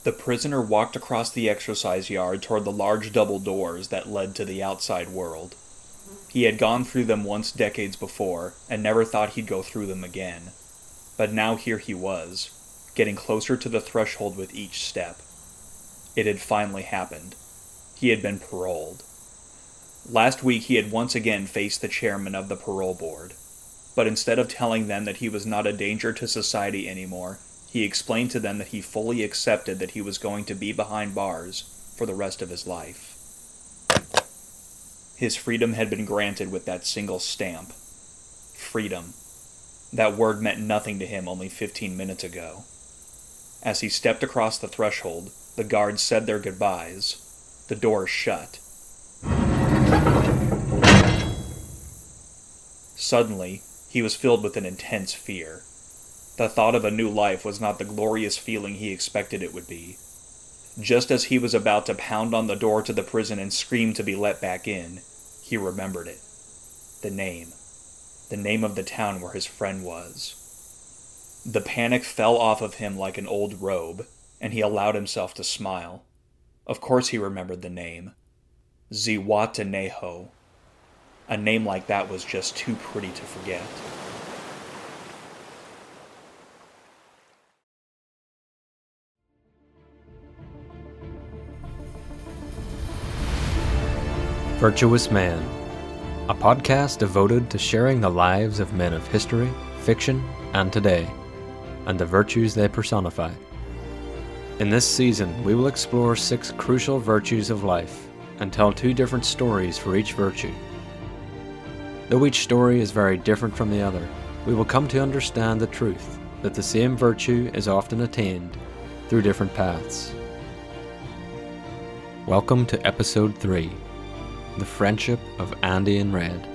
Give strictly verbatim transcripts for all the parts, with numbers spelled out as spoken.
The prisoner walked across the exercise yard toward the large double doors that led to the outside world. He had gone through them once decades before, and never thought he'd go through them again. But now here he was, getting closer to the threshold with each step. It had finally happened. He had been paroled. Last week he had once again faced the chairman of the parole board. But instead of telling them that he was not a danger to society anymore, he explained to them that he fully accepted that he was going to be behind bars for the rest of his life. His freedom had been granted with that single stamp. Freedom. That word meant nothing to him only fifteen minutes ago. As he stepped across the threshold, the guards said their goodbyes. The doors shut. Suddenly, he was filled with an intense fear. The thought of a new life was not the glorious feeling he expected it would be. Just as he was about to pound on the door to the prison and scream to be let back in, he remembered it. The name. The name of the town where his friend was. The panic fell off of him like an old robe, and he allowed himself to smile. Of course he remembered the name. Zihuatanejo. A name like that was just too pretty to forget. Virtuous Man, a podcast devoted to sharing the lives of men of history, fiction, and today, and the virtues they personify. In this season, we will explore six crucial virtues of life and tell two different stories for each virtue. Though each story is very different from the other, we will come to understand the truth that the same virtue is often attained through different paths. Welcome to Episode three. The Friendship of Andy and Red.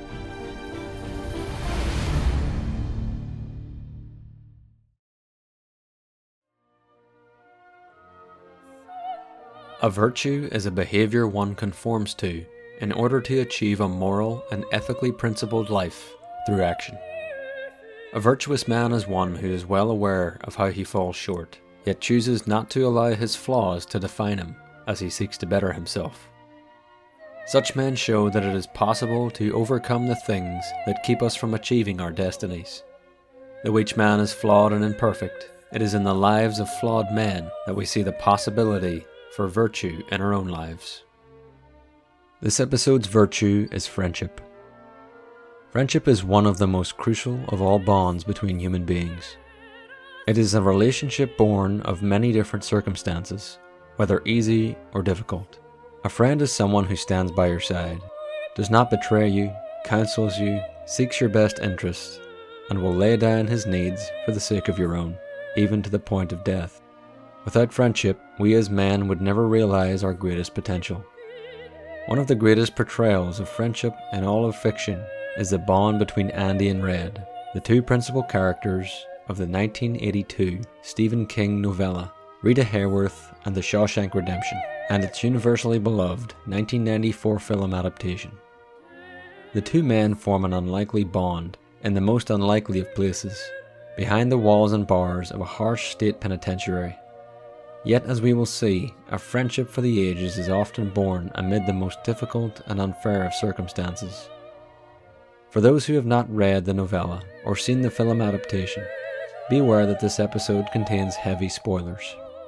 A virtue is a behavior one conforms to in order to achieve a moral and ethically principled life through action. A virtuous man is one who is well aware of how he falls short, yet chooses not to allow his flaws to define him as he seeks to better himself. Such men show that it is possible to overcome the things that keep us from achieving our destinies. Though each man is flawed and imperfect, it is in the lives of flawed men that we see the possibility for virtue in our own lives. This episode's virtue is friendship. Friendship is one of the most crucial of all bonds between human beings. It is a relationship born of many different circumstances, whether easy or difficult. A friend is someone who stands by your side, does not betray you, counsels you, seeks your best interests, and will lay down his needs for the sake of your own, even to the point of death. Without friendship, we as men would never realize our greatest potential. One of the greatest portrayals of friendship in all of fiction is the bond between Andy and Red, the two principal characters of the nineteen eighty-two Stephen King novella, Rita Hayworth and The Shawshank Redemption, and its universally beloved nineteen ninety-four film adaptation. The two men form an unlikely bond in the most unlikely of places, behind the walls and bars of a harsh state penitentiary. Yet, as we will see, a friendship for the ages is often born amid the most difficult and unfair of circumstances. For those who have not read the novella or seen the film adaptation, be aware that this episode contains heavy spoilers.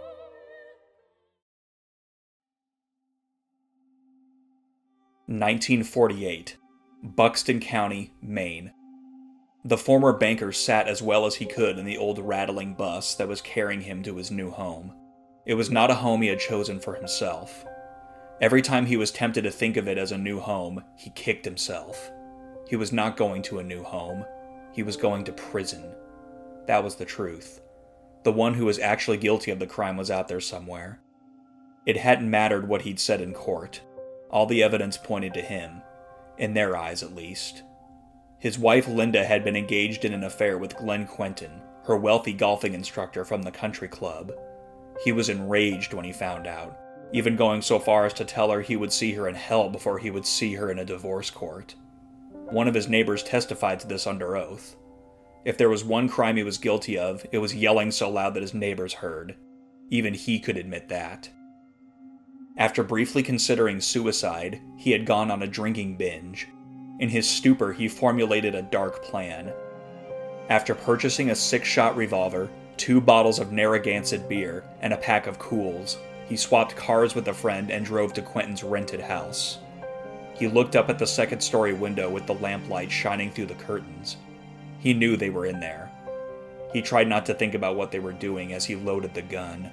nineteen forty-eight, Buxton County, Maine. The former banker sat as well as he could in the old rattling bus that was carrying him to his new home. It was not a home he had chosen for himself. Every time he was tempted to think of it as a new home, he kicked himself. He was not going to a new home. He was going to prison. That was the truth. The one who was actually guilty of the crime was out there somewhere. It hadn't mattered what he'd said in court. All the evidence pointed to him, in their eyes at least. His wife Linda had been engaged in an affair with Glenn Quentin, her wealthy golfing instructor from the country club. He was enraged when he found out, even going so far as to tell her he would see her in hell before he would see her in a divorce court. One of his neighbors testified to this under oath. If there was one crime he was guilty of, it was yelling so loud that his neighbors heard. Even he could admit that. After briefly considering suicide, he had gone on a drinking binge. In his stupor, he formulated a dark plan. After purchasing a six-shot revolver, two bottles of Narragansett beer, and a pack of Kools, he swapped cars with a friend and drove to Quentin's rented house. He looked up at the second-story window with the lamplight shining through the curtains. He knew they were in there. He tried not to think about what they were doing as he loaded the gun.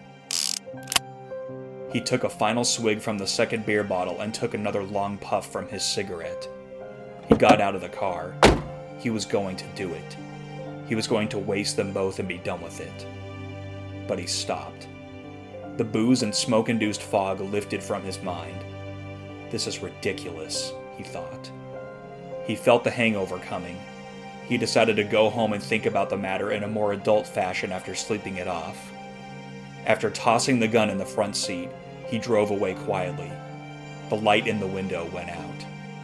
He took a final swig from the second beer bottle and took another long puff from his cigarette. He got out of the car. He was going to do it. He was going to waste them both and be done with it. But he stopped. The booze and smoke-induced fog lifted from his mind. This is ridiculous, he thought. He felt the hangover coming. He decided to go home and think about the matter in a more adult fashion after sleeping it off. After tossing the gun in the front seat, he drove away quietly. The light in the window went out.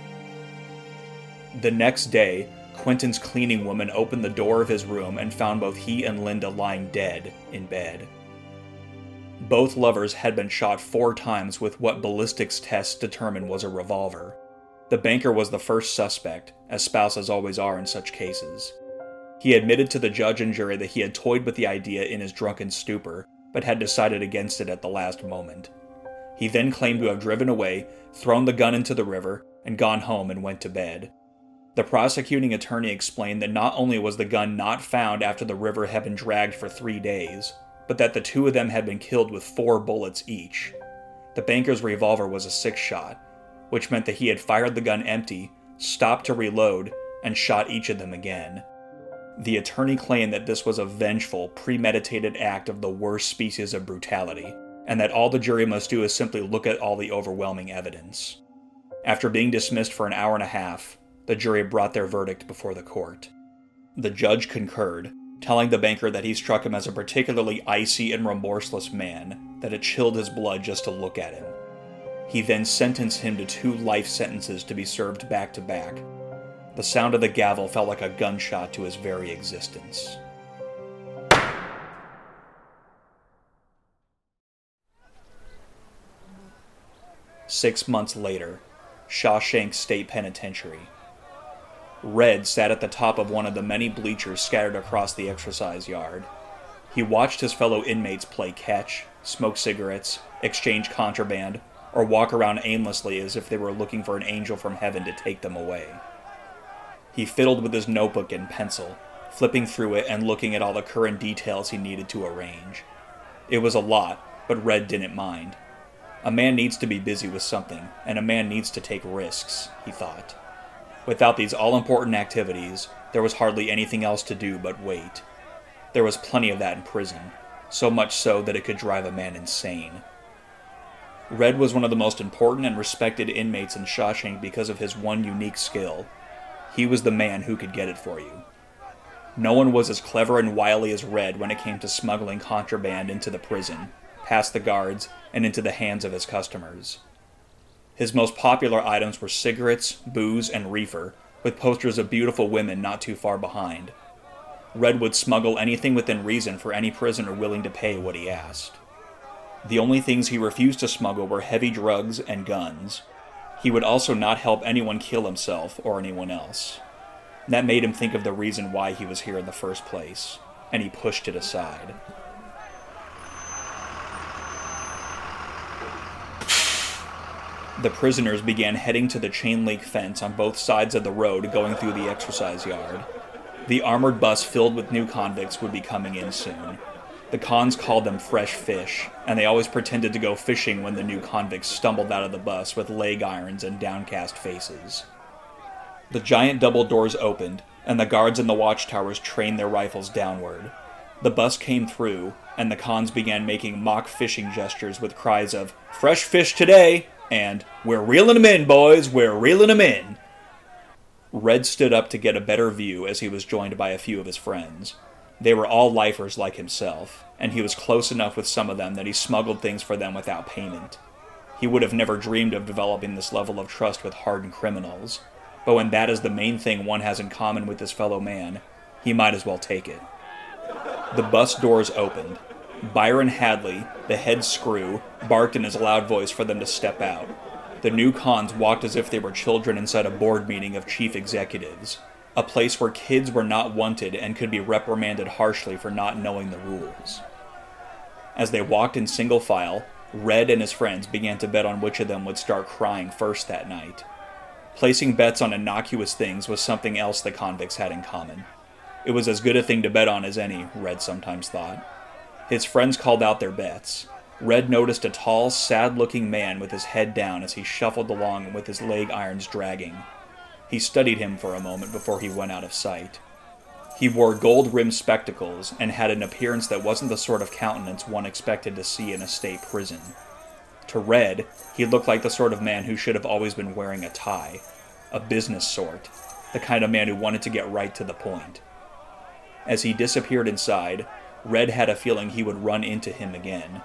The next day, Quentin's cleaning woman opened the door of his room and found both he and Linda lying dead in bed. Both lovers had been shot four times with what ballistics tests determined was a revolver. The banker was the first suspect, as spouses always are in such cases. He admitted to the judge and jury that he had toyed with the idea in his drunken stupor, but had decided against it at the last moment. He then claimed to have driven away, thrown the gun into the river, and gone home and went to bed. The prosecuting attorney explained that not only was the gun not found after the river had been dragged for three days, but that the two of them had been killed with four bullets each. The banker's revolver was a six-shot, which meant that he had fired the gun empty, stopped to reload, and shot each of them again. The attorney claimed that this was a vengeful, premeditated act of the worst species of brutality, and that all the jury must do is simply look at all the overwhelming evidence. After being dismissed for an hour and a half, the jury brought their verdict before the court. The judge concurred, telling the banker that he struck him as a particularly icy and remorseless man, that it chilled his blood just to look at him. He then sentenced him to two life sentences to be served back to back. The sound of the gavel felt like a gunshot to his very existence. Six months later, Shawshank State Penitentiary. Red sat at the top of one of the many bleachers scattered across the exercise yard. He watched his fellow inmates play catch, smoke cigarettes, exchange contraband, or walk around aimlessly as if they were looking for an angel from heaven to take them away. He fiddled with his notebook and pencil, flipping through it and looking at all the current details he needed to arrange. It was a lot, but Red didn't mind. A man needs to be busy with something, and a man needs to take risks, he thought. Without these all-important activities, there was hardly anything else to do but wait. There was plenty of that in prison, so much so that it could drive a man insane. Red was one of the most important and respected inmates in Shawshank because of his one unique skill. He was the man who could get it for you. No one was as clever and wily as Red when it came to smuggling contraband into the prison, past the guards, and into the hands of his customers. His most popular items were cigarettes, booze, and reefer, with posters of beautiful women not too far behind. Red would smuggle anything within reason for any prisoner willing to pay what he asked. The only things he refused to smuggle were heavy drugs and guns. He would also not help anyone kill himself or anyone else. That made him think of the reason why he was here in the first place, and he pushed it aside. The prisoners began heading to the chain-link fence on both sides of the road going through the exercise yard. The armored bus filled with new convicts would be coming in soon. The cons called them fresh fish, and they always pretended to go fishing when the new convicts stumbled out of the bus with leg irons and downcast faces. The giant double doors opened, and the guards in the watchtowers trained their rifles downward. The bus came through, and the cons began making mock fishing gestures with cries of, "Fresh fish today!" and "We're reeling 'em in, boys, we're reeling 'em in!" Red stood up to get a better view as he was joined by a few of his friends. They were all lifers like himself, and he was close enough with some of them that he smuggled things for them without payment. He would have never dreamed of developing this level of trust with hardened criminals, but when that is the main thing one has in common with his fellow man, he might as well take it. The bus doors opened. Byron Hadley, the head screw, barked in his loud voice for them to step out. The new cons walked as if they were children inside a board meeting of chief executives, a place where kids were not wanted and could be reprimanded harshly for not knowing the rules. As they walked in single file, Red and his friends began to bet on which of them would start crying first that night. Placing bets on innocuous things was something else the convicts had in common. It was as good a thing to bet on as any, Red sometimes thought. His friends called out their bets. Red noticed a tall, sad-looking man with his head down as he shuffled along with his leg irons dragging. He studied him for a moment before he went out of sight. He wore gold-rimmed spectacles and had an appearance that wasn't the sort of countenance one expected to see in a state prison. To Red, he looked like the sort of man who should have always been wearing a tie, a business sort, the kind of man who wanted to get right to the point. As he disappeared inside, Red had a feeling he would run into him again.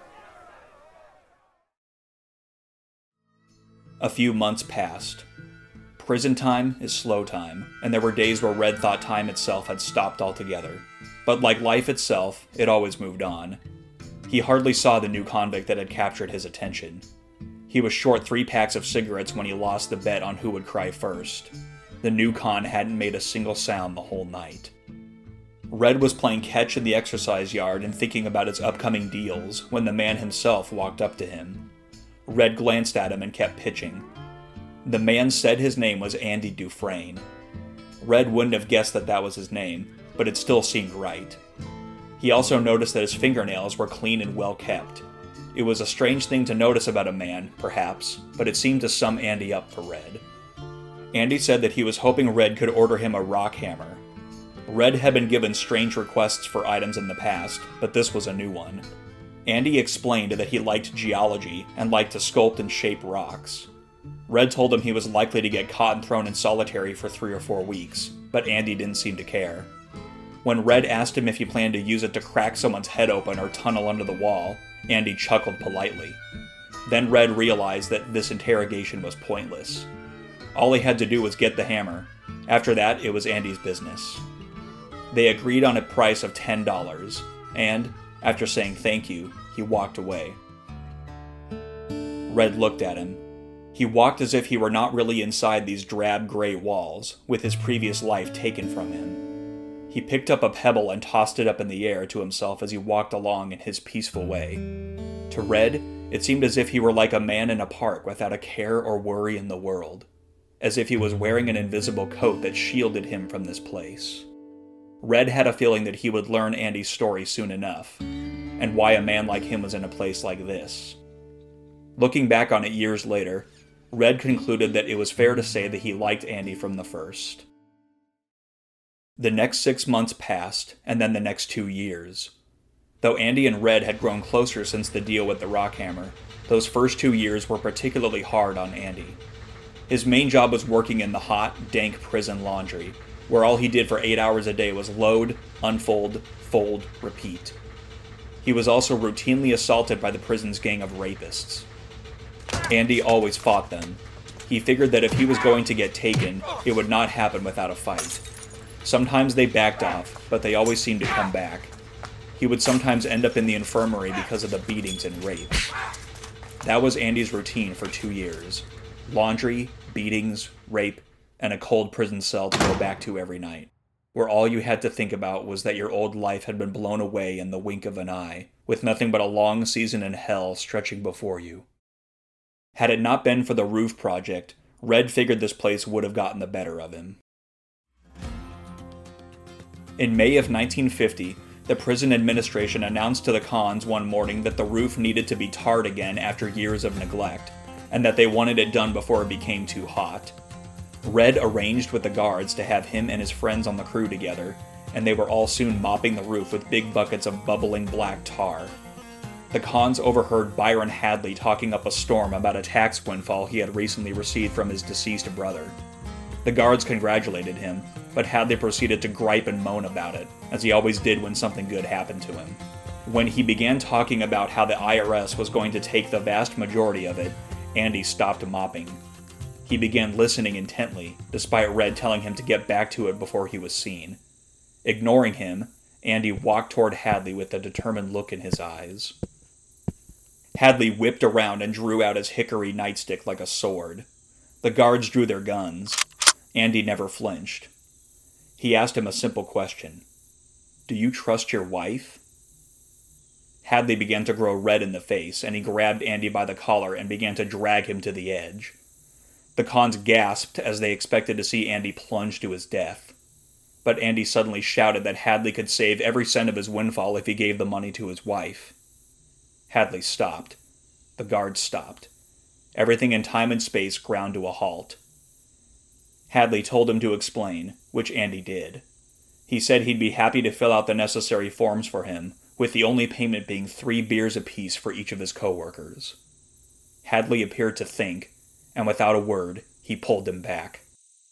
A few months passed. Prison time is slow time, and there were days where Red thought time itself had stopped altogether. But like life itself, it always moved on. He hardly saw the new convict that had captured his attention. He was short three packs of cigarettes when he lost the bet on who would cry first. The new con hadn't made a single sound the whole night. Red was playing catch in the exercise yard and thinking about his upcoming deals when the man himself walked up to him. Red glanced at him and kept pitching. The man said his name was Andy Dufresne. Red wouldn't have guessed that that was his name, but it still seemed right. He also noticed that his fingernails were clean and well kept. It was a strange thing to notice about a man, perhaps, but it seemed to sum Andy up for Red. Andy said that he was hoping Red could order him a rock hammer. Red had been given strange requests for items in the past, but this was a new one. Andy explained that he liked geology and liked to sculpt and shape rocks. Red told him he was likely to get caught and thrown in solitary for three or four weeks, but Andy didn't seem to care. When Red asked him if he planned to use it to crack someone's head open or tunnel under the wall, Andy chuckled politely. Then Red realized that this interrogation was pointless. All he had to do was get the hammer. After that, it was Andy's business. They agreed on a price of ten dollars, and, after saying thank you, he walked away. Red looked at him. He walked as if he were not really inside these drab gray walls, with his previous life taken from him. He picked up a pebble and tossed it up in the air to himself as he walked along in his peaceful way. To Red, it seemed as if he were like a man in a park without a care or worry in the world, as if he was wearing an invisible coat that shielded him from this place. Red had a feeling that he would learn Andy's story soon enough, and why a man like him was in a place like this. Looking back on it years later, Red concluded that it was fair to say that he liked Andy from the first. The next six months passed, and then the next two years. Though Andy and Red had grown closer since the deal with the rock hammer, those first two years were particularly hard on Andy. His main job was working in the hot, dank prison laundry, where all he did for eight hours a day was load, unfold, fold, repeat. He was also routinely assaulted by the prison's gang of rapists. Andy always fought them. He figured that if he was going to get taken, it would not happen without a fight. Sometimes they backed off, but they always seemed to come back. He would sometimes end up in the infirmary because of the beatings and rapes. That was Andy's routine for two years. Laundry, beatings, rape, and a cold prison cell to go back to every night, where all you had to think about was that your old life had been blown away in the wink of an eye, with nothing but a long season in hell stretching before you. Had it not been for the roof project, Red figured this place would have gotten the better of him. In May of nineteen fifty, the prison administration announced to the cons one morning that the roof needed to be tarred again after years of neglect, and that they wanted it done before it became too hot. Red arranged with the guards to have him and his friends on the crew together, and they were all soon mopping the roof with big buckets of bubbling black tar. The cons overheard Byron Hadley talking up a storm about a tax windfall he had recently received from his deceased brother. The guards congratulated him, but Hadley proceeded to gripe and moan about it, as he always did when something good happened to him. When he began talking about how the I R S was going to take the vast majority of it, Andy stopped mopping. He began listening intently, despite Red telling him to get back to it before he was seen. Ignoring him, Andy walked toward Hadley with a determined look in his eyes. Hadley whipped around and drew out his hickory nightstick like a sword. The guards drew their guns. Andy never flinched. He asked him a simple question. "Do you trust your wife?" Hadley began to grow red in the face, and he grabbed Andy by the collar and began to drag him to the edge. The cons gasped as they expected to see Andy plunge to his death. But Andy suddenly shouted that Hadley could save every cent of his windfall if he gave the money to his wife. Hadley stopped. The guards stopped. Everything in time and space ground to a halt. Hadley told him to explain, which Andy did. He said he'd be happy to fill out the necessary forms for him, with the only payment being three beers apiece for each of his co-workers. Hadley appeared to think, and without a word, he pulled them back.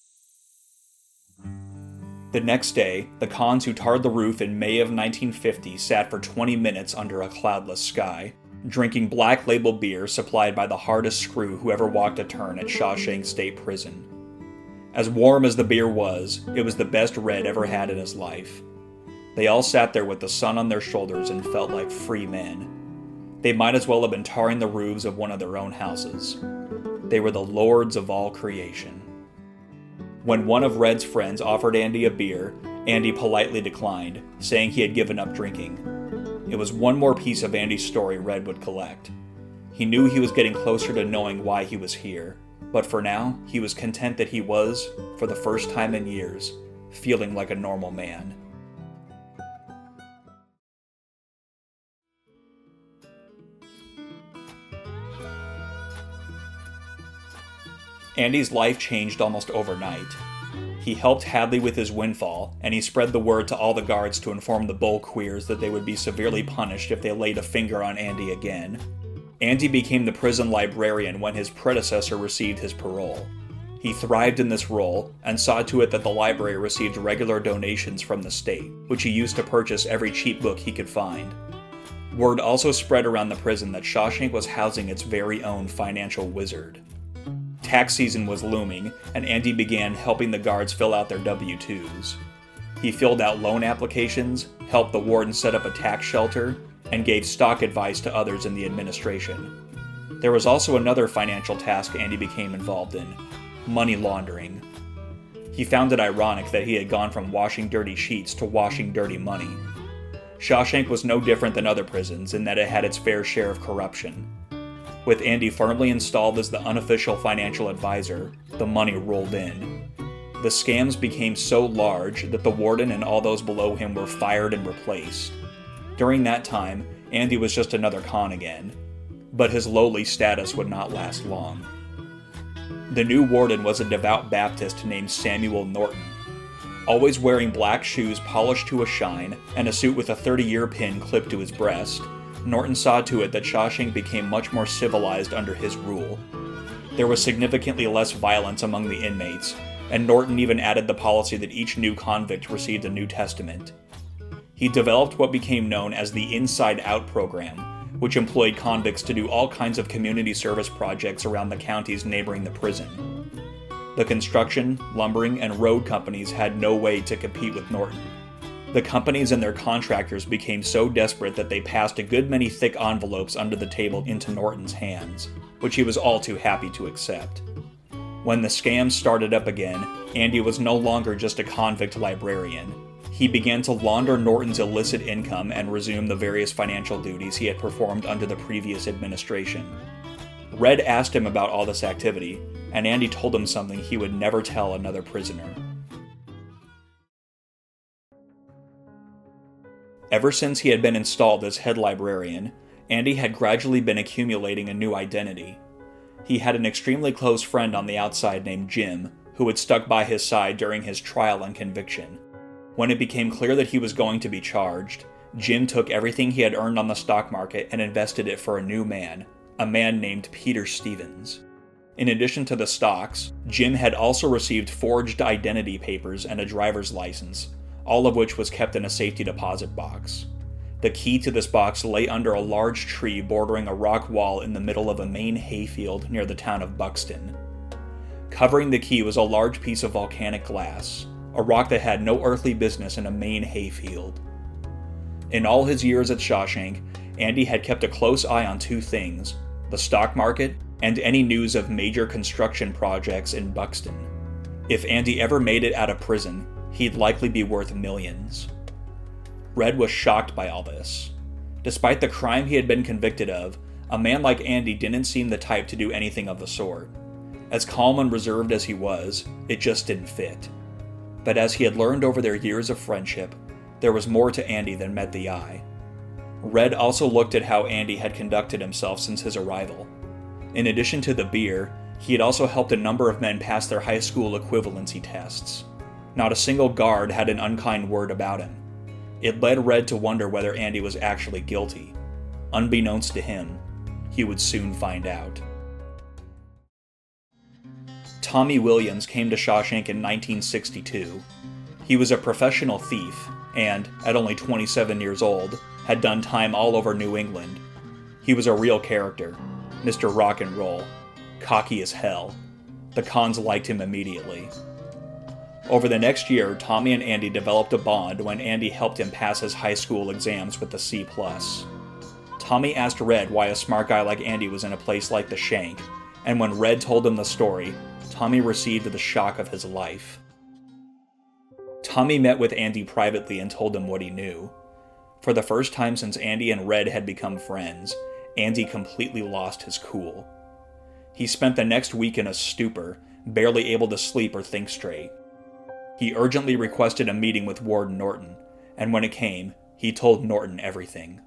The next day, the cons who tarred the roof in May of nineteen fifty sat for twenty minutes under a cloudless sky, drinking Black Label beer supplied by the hardest screw who ever walked a turn at Shawshank State Prison. As warm as the beer was, it was the best Red ever had in his life. They all sat there with the sun on their shoulders and felt like free men. They might as well have been tarring the roofs of one of their own houses. They were the lords of all creation. When one of Red's friends offered Andy a beer, Andy politely declined, saying he had given up drinking. It was one more piece of Andy's story Red would collect. He knew he was getting closer to knowing why he was here, but for now, he was content that he was, for the first time in years, feeling like a normal man. Andy's life changed almost overnight. He helped Hadley with his windfall, and he spread the word to all the guards to inform the bull queers that they would be severely punished if they laid a finger on Andy again. Andy became the prison librarian when his predecessor received his parole. He thrived in this role, and saw to it that the library received regular donations from the state, which he used to purchase every cheap book he could find. Word also spread around the prison that Shawshank was housing its very own financial wizard. Tax season was looming, and Andy began helping the guards fill out their W two's. He filled out loan applications, helped the warden set up a tax shelter, and gave stock advice to others in the administration. There was also another financial task Andy became involved in: money laundering. He found it ironic that he had gone from washing dirty sheets to washing dirty money. Shawshank was no different than other prisons in that it had its fair share of corruption. With Andy firmly installed as the unofficial financial advisor, the money rolled in. The scams became so large that the warden and all those below him were fired and replaced. During that time, Andy was just another con again. But his lowly status would not last long. The new warden was a devout Baptist named Samuel Norton. Always wearing black shoes polished to a shine and a suit with a thirty-year pin clipped to his breast, Norton saw to it that Shawshank became much more civilized under his rule. There was significantly less violence among the inmates, and Norton even added the policy that each new convict received a New Testament. He developed what became known as the Inside Out program, which employed convicts to do all kinds of community service projects around the counties neighboring the prison. The construction, lumbering, and road companies had no way to compete with Norton. The companies and their contractors became so desperate that they passed a good many thick envelopes under the table into Norton's hands, which he was all too happy to accept. When the scams started up again, Andy was no longer just a convict librarian. He began to launder Norton's illicit income and resume the various financial duties he had performed under the previous administration. Red asked him about all this activity, and Andy told him something he would never tell another prisoner. Ever since he had been installed as head librarian, Andy had gradually been accumulating a new identity. He had an extremely close friend on the outside named Jim, who had stuck by his side during his trial and conviction. When it became clear that he was going to be charged, Jim took everything he had earned on the stock market and invested it for a new man, a man named Peter Stevens. In addition to the stocks, Jim had also received forged identity papers and a driver's license, all of which was kept in a safety deposit box. The key to this box lay under a large tree bordering a rock wall in the middle of a main hayfield near the town of Buxton. Covering the key was a large piece of volcanic glass, a rock that had no earthly business in a main hayfield. In all his years at Shawshank, Andy had kept a close eye on two things: the stock market and any news of major construction projects in Buxton. If Andy ever made it out of prison, he'd likely be worth millions. Red was shocked by all this. Despite the crime he had been convicted of, a man like Andy didn't seem the type to do anything of the sort. As calm and reserved as he was, it just didn't fit. But as he had learned over their years of friendship, there was more to Andy than met the eye. Red also looked at how Andy had conducted himself since his arrival. In addition to the beer, he had also helped a number of men pass their high school equivalency tests. Not a single guard had an unkind word about him. It led Red to wonder whether Andy was actually guilty. Unbeknownst to him, he would soon find out. Tommy Williams came to Shawshank in nineteen sixty-two. He was a professional thief, and, at only twenty-seven years old, had done time all over New England. He was a real character, Mister Rock and Roll, cocky as hell. The cons liked him immediately. Over the next year, Tommy and Andy developed a bond when Andy helped him pass his high school exams with a C plus. Tommy asked Red why a smart guy like Andy was in a place like the Shank, and when Red told him the story, Tommy received the shock of his life. Tommy met with Andy privately and told him what he knew. For the first time since Andy and Red had become friends, Andy completely lost his cool. He spent the next week in a stupor, barely able to sleep or think straight. He urgently requested a meeting with Warden Norton, and when it came, he told Norton everything.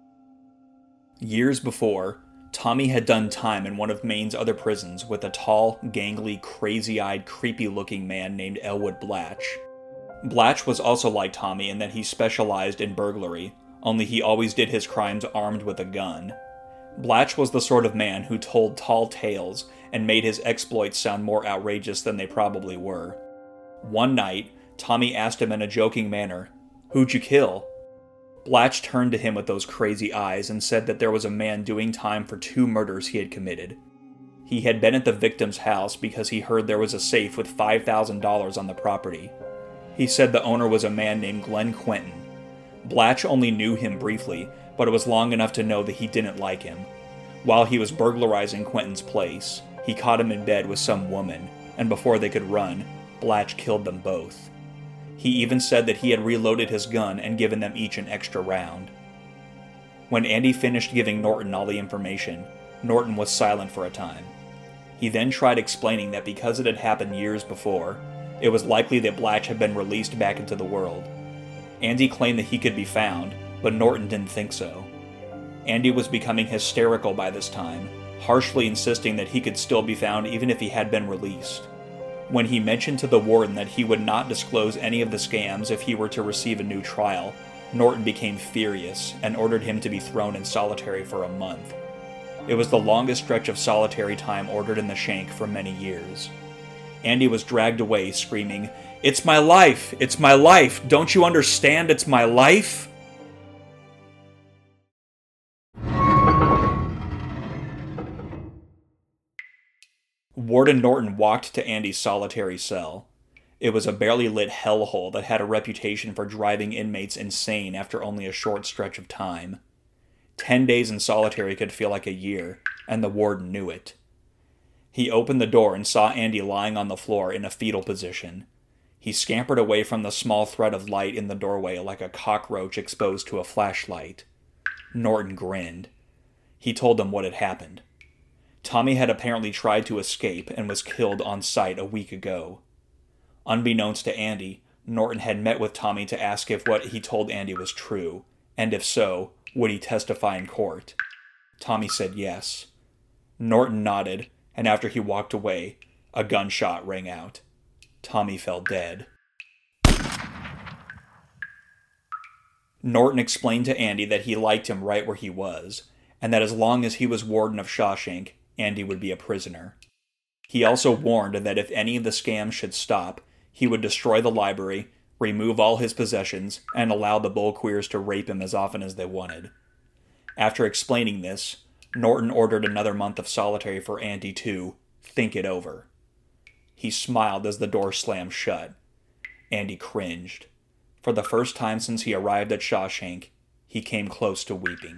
Years before, Tommy had done time in one of Maine's other prisons with a tall, gangly, crazy-eyed, creepy-looking man named Elwood Blatch. Blatch was also like Tommy in that he specialized in burglary, only he always did his crimes armed with a gun. Blatch was the sort of man who told tall tales and made his exploits sound more outrageous than they probably were. One night, Tommy asked him in a joking manner, "Who'd you kill?" Blatch turned to him with those crazy eyes and said that there was a man doing time for two murders he had committed. He had been at the victim's house because he heard there was a safe with five thousand dollars on the property. He said the owner was a man named Glenn Quentin. Blatch only knew him briefly, but it was long enough to know that he didn't like him. While he was burglarizing Quentin's place, he caught him in bed with some woman, and before they could run, Blatch killed them both. He even said that he had reloaded his gun and given them each an extra round. When Andy finished giving Norton all the information, Norton was silent for a time. He then tried explaining that because it had happened years before, it was likely that Blatch had been released back into the world. Andy claimed that he could be found, but Norton didn't think so. Andy was becoming hysterical by this time, harshly insisting that he could still be found even if he had been released. When he mentioned to the warden that he would not disclose any of the scams if he were to receive a new trial, Norton became furious and ordered him to be thrown in solitary for a month. It was the longest stretch of solitary time ordered in the Shank for many years. Andy was dragged away screaming, "It's my life! It's my life! Don't you understand? It's my life!" Warden Norton walked to Andy's solitary cell. It was a barely lit hellhole that had a reputation for driving inmates insane after only a short stretch of time. Ten days in solitary could feel like a year, and the warden knew it. He opened the door and saw Andy lying on the floor in a fetal position. He scampered away from the small thread of light in the doorway like a cockroach exposed to a flashlight. Norton grinned. He told him what had happened. Tommy had apparently tried to escape and was killed on sight a week ago. Unbeknownst to Andy, Norton had met with Tommy to ask if what he told Andy was true, and if so, would he testify in court. Tommy said yes. Norton nodded, and after he walked away, a gunshot rang out. Tommy fell dead. Norton explained to Andy that he liked him right where he was, and that as long as he was warden of Shawshank, Andy would be a prisoner. He also warned that if any of the scams should stop, he would destroy the library, remove all his possessions, and allow the Bullqueers to rape him as often as they wanted. After explaining this, Norton ordered another month of solitary for Andy to think it over. He smiled as the door slammed shut. Andy cringed. For the first time since he arrived at Shawshank, he came close to weeping.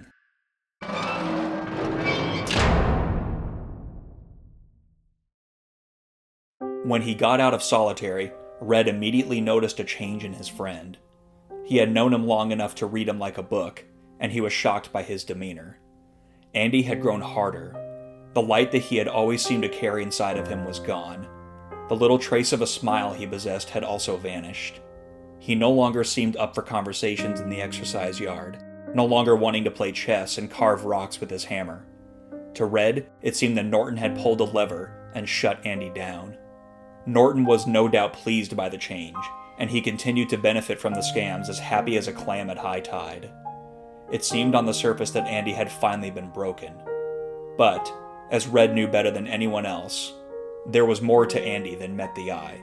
When he got out of solitary, Red immediately noticed a change in his friend. He had known him long enough to read him like a book, and he was shocked by his demeanor. Andy had grown harder. The light that he had always seemed to carry inside of him was gone. The little trace of a smile he possessed had also vanished. He no longer seemed up for conversations in the exercise yard, no longer wanting to play chess and carve rocks with his hammer. To Red, it seemed that Norton had pulled a lever and shut Andy down. Norton was no doubt pleased by the change, and he continued to benefit from the scams as happy as a clam at high tide. It seemed on the surface that Andy had finally been broken. But, as Red knew better than anyone else, there was more to Andy than met the eye.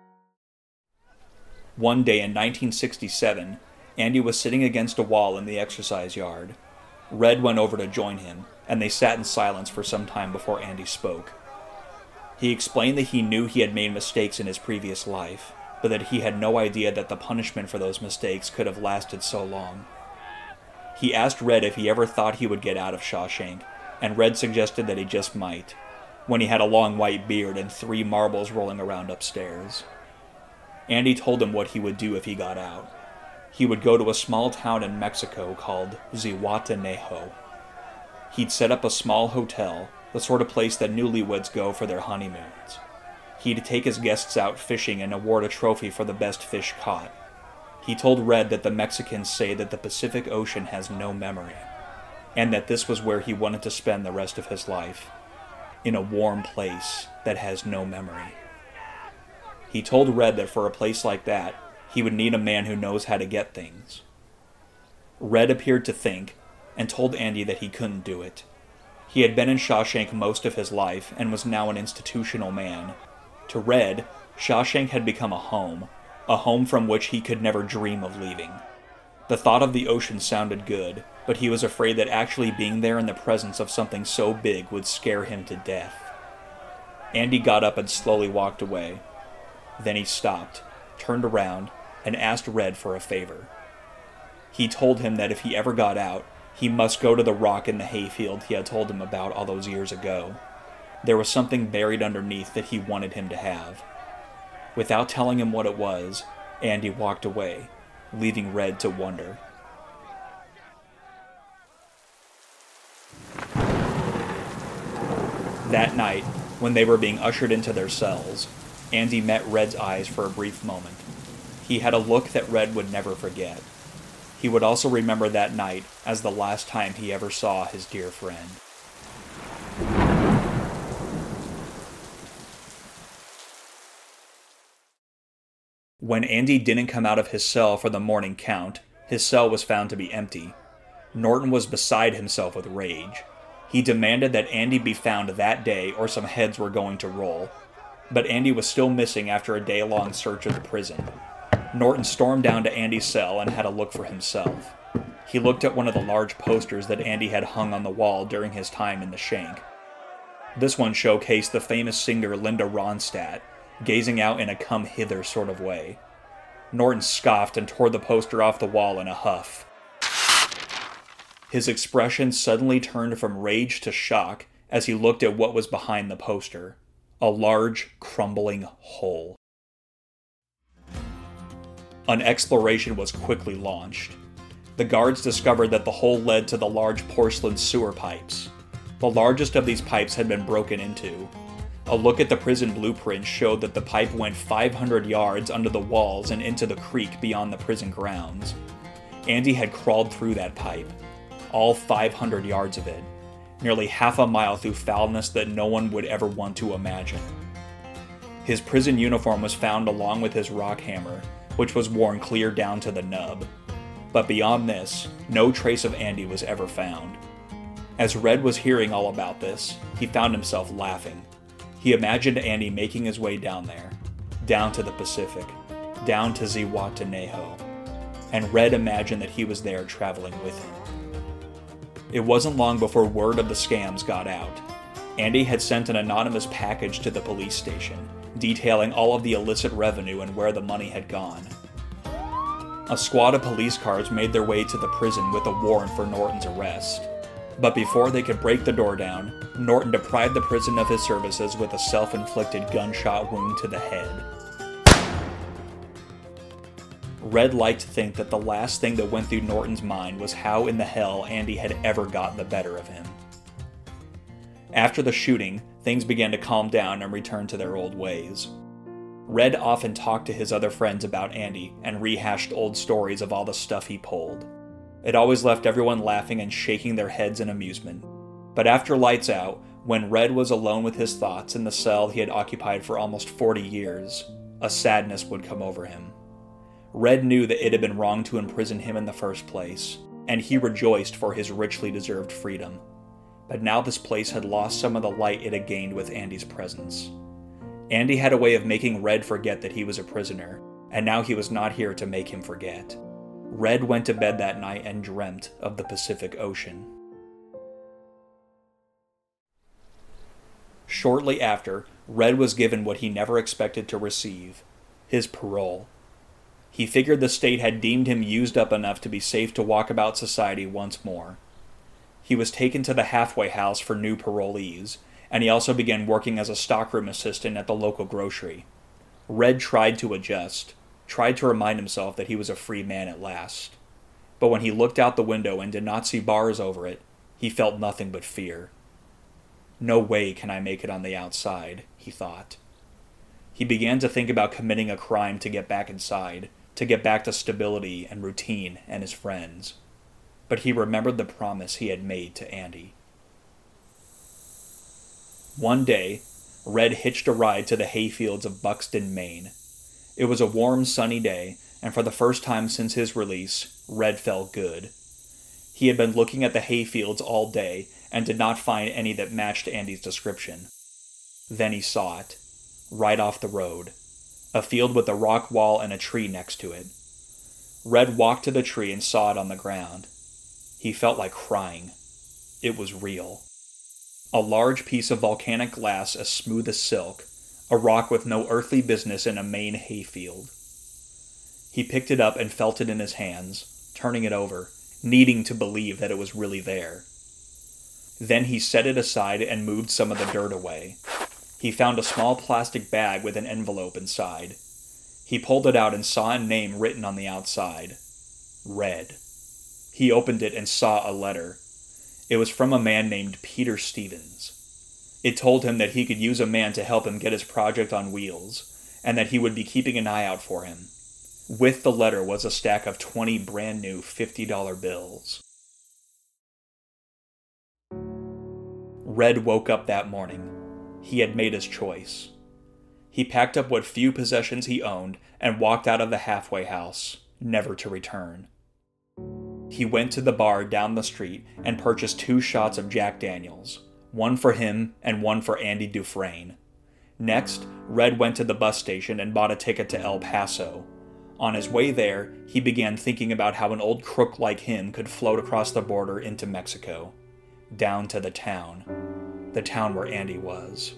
One day in nineteen sixty-seven, Andy was sitting against a wall in the exercise yard. Red went over to join him, and they sat in silence for some time before Andy spoke. He explained that he knew he had made mistakes in his previous life, but that he had no idea that the punishment for those mistakes could have lasted so long. He asked Red if he ever thought he would get out of Shawshank, and Red suggested that he just might, when he had a long white beard and three marbles rolling around upstairs. Andy told him what he would do if he got out. He would go to a small town in Mexico called Zihuatanejo. He'd set up a small hotel, the sort of place that newlyweds go for their honeymoons. He'd take his guests out fishing and award a trophy for the best fish caught. He told Red that the Mexicans say that the Pacific Ocean has no memory, and that this was where he wanted to spend the rest of his life, in a warm place that has no memory. He told Red that for a place like that, he would need a man who knows how to get things. Red appeared to think, and told Andy that he couldn't do it. He had been in Shawshank most of his life and was now an institutional man. To Red, Shawshank had become a home, a home from which he could never dream of leaving. The thought of the ocean sounded good, but he was afraid that actually being there in the presence of something so big would scare him to death. Andy got up and slowly walked away. Then he stopped, turned around, and asked Red for a favor. He told him that if he ever got out, he must go to the rock in the hayfield he had told him about all those years ago. There was something buried underneath that he wanted him to have. Without telling him what it was, Andy walked away, leaving Red to wonder. That night, when they were being ushered into their cells, Andy met Red's eyes for a brief moment. He had a look that Red would never forget. He would also remember that night as the last time he ever saw his dear friend. When Andy didn't come out of his cell for the morning count, his cell was found to be empty. Norton was beside himself with rage. He demanded that Andy be found that day or some heads were going to roll. But Andy was still missing after a day-long search of the prison. Norton stormed down to Andy's cell and had a look for himself. He looked at one of the large posters that Andy had hung on the wall during his time in the shank. This one showcased the famous singer Linda Ronstadt, gazing out in a come-hither sort of way. Norton scoffed and tore the poster off the wall in a huff. His expression suddenly turned from rage to shock as he looked at what was behind the poster. A large, crumbling hole. An exploration was quickly launched. The guards discovered that the hole led to the large porcelain sewer pipes. The largest of these pipes had been broken into. A look at the prison blueprint showed that the pipe went five hundred yards under the walls and into the creek beyond the prison grounds. Andy had crawled through that pipe, all five hundred yards of it, nearly half a mile through foulness that no one would ever want to imagine. His prison uniform was found along with his rock hammer, which was worn clear down to the nub. But beyond this, no trace of Andy was ever found. As Red was hearing all about this, he found himself laughing. He imagined Andy making his way down there, down to the Pacific, down to Zihuatanejo, and Red imagined that he was there traveling with him. It wasn't long before word of the scams got out. Andy had sent an anonymous package to the police station, detailing all of the illicit revenue and where the money had gone. A squad of police cars made their way to the prison with a warrant for Norton's arrest. But before they could break the door down, Norton deprived the prison of his services with a self-inflicted gunshot wound to the head. Red liked to think that the last thing that went through Norton's mind was how in the hell Andy had ever gotten the better of him. After the shooting, things began to calm down and return to their old ways. Red often talked to his other friends about Andy and rehashed old stories of all the stuff he pulled. It always left everyone laughing and shaking their heads in amusement. But after lights out, when Red was alone with his thoughts in the cell he had occupied for almost forty years, a sadness would come over him. Red knew that it had been wrong to imprison him in the first place, and he rejoiced for his richly deserved freedom. But now this place had lost some of the light it had gained with Andy's presence. Andy had a way of making Red forget that he was a prisoner, and now he was not here to make him forget. Red went to bed that night and dreamt of the Pacific Ocean. Shortly after, Red was given what he never expected to receive, his parole. He figured the state had deemed him used up enough to be safe to walk about society once more. He was taken to the halfway house for new parolees, and he also began working as a stockroom assistant at the local grocery. Red tried to adjust, tried to remind himself that he was a free man at last. But when he looked out the window and did not see bars over it, he felt nothing but fear. No way can I make it on the outside, he thought. He began to think about committing a crime to get back inside, to get back to stability and routine and his friends. But he remembered the promise he had made to Andy. One day, Red hitched a ride to the hayfields of Buxton, Maine. It was a warm, sunny day, and for the first time since his release, Red felt good. He had been looking at the hayfields all day and did not find any that matched Andy's description. Then he saw it, right off the road, a field with a rock wall and a tree next to it. Red walked to the tree and saw it on the ground. He felt like crying. It was real. A large piece of volcanic glass as smooth as silk, a rock with no earthly business in a Maine hayfield. He picked it up and felt it in his hands, turning it over, needing to believe that it was really there. Then he set it aside and moved some of the dirt away. He found a small plastic bag with an envelope inside. He pulled it out and saw a name written on the outside. Red. He opened it and saw a letter. It was from a man named Peter Stevens. It told him that he could use a man to help him get his project on wheels, and that he would be keeping an eye out for him. With the letter was a stack of twenty brand new fifty dollar bills. Red woke up that morning. He had made his choice. He packed up what few possessions he owned and walked out of the halfway house, never to return. He went to the bar down the street and purchased two shots of Jack Daniels, one for him and one for Andy Dufresne. Next, Red went to the bus station and bought a ticket to El Paso. On his way there, he began thinking about how an old crook like him could float across the border into Mexico, down to the town, the town where Andy was.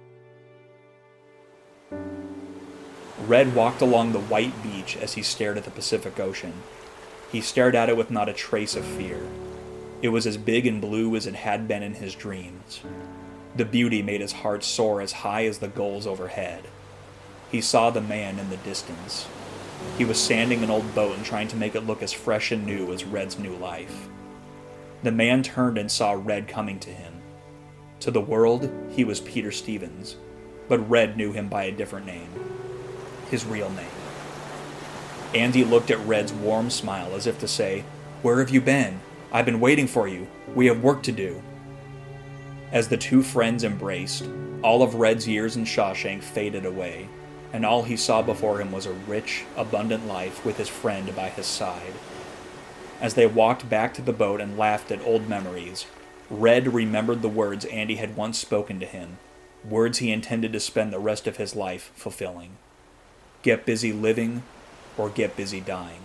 Red walked along the white beach as he stared at the Pacific Ocean. He stared at it with not a trace of fear. It was as big and blue as it had been in his dreams. The beauty made his heart soar as high as the gulls overhead. He saw the man in the distance. He was sanding an old boat and trying to make it look as fresh and new as Red's new life. The man turned and saw Red coming to him. To the world, he was Peter Stevens, but Red knew him by a different name. His real name. Andy looked at Red's warm smile as if to say, "Where have you been? I've been waiting for you. We have work to do." As the two friends embraced, all of Red's years in Shawshank faded away, and all he saw before him was a rich, abundant life with his friend by his side. As they walked back to the boat and laughed at old memories, Red remembered the words Andy had once spoken to him, words he intended to spend the rest of his life fulfilling. Get busy living, or get busy dying.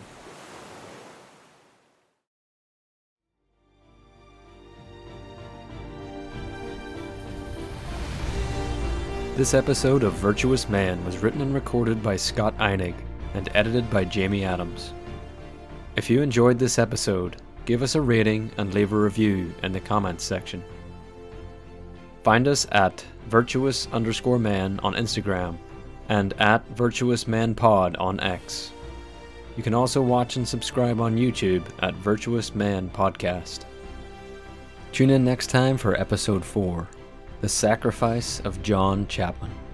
This episode of Virtuous Man was written and recorded by Scott Einig and edited by Jamie Adams. If you enjoyed this episode, give us a rating and leave a review in the comments section. Find us at virtuous underscore man on Instagram and at virtuous man pod on X. You can also watch and subscribe on YouTube at Virtuous Man Podcast. Tune in next time for episode four, The Sacrifice of John Chapman.